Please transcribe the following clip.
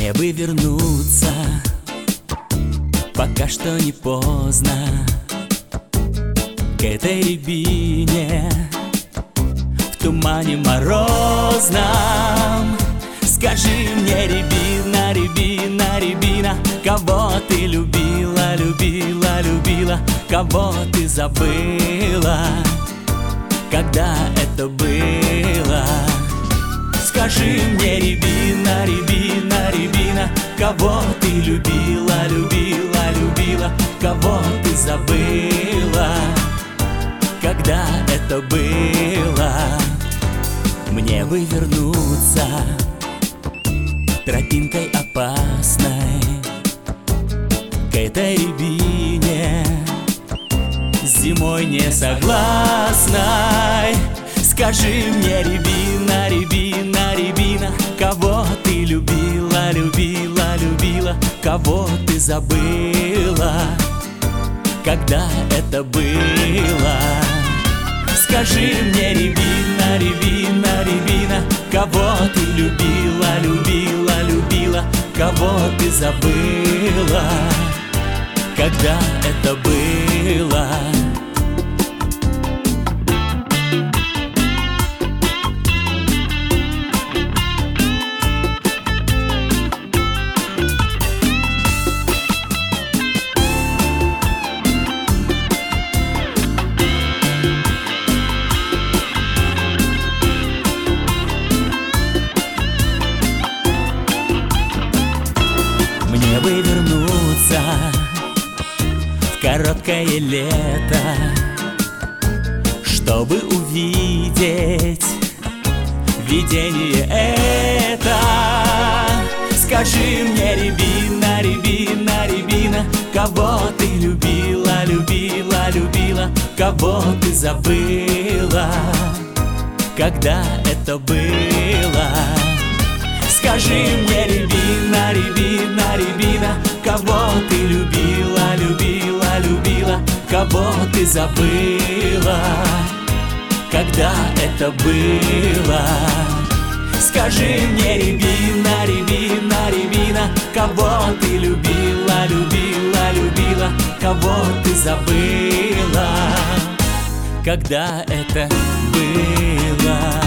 Мне бы вернуться, пока что не поздно, к этой рябине в тумане морозном. Скажи мне, рябина, рябина, рябина, кого ты любила, любила, любила, кого ты забыла, когда это было? Скажи мне, рябина, рябина, рябина, кого ты любила, любила, любила, кого ты забыла, когда это было? Мне бы вернуться тропинкой опасной к этой рябине, зимой не согласной. Скажи мне, рябина, рябина, рябина, кого ты любила, любила, любила, кого ты забыла, когда это было? Скажи мне, рябина, рябина, рябина, кого ты любила, любила, любила, кого ты забыла, когда это было? Мне бы вернуться в короткое лето, чтобы увидеть видение это. Скажи мне, рябина, рябина, рябина, кого ты любила, любила, любила, кого ты забыла, когда это было? Скажи мне, рябина, рябина, рябина, кого ты любила, любила, любила, кого ты забыла, когда это было? Скажи мне, рябина, рябина, рябина, кого ты любила, любила, любила, кого ты забыла, когда это было?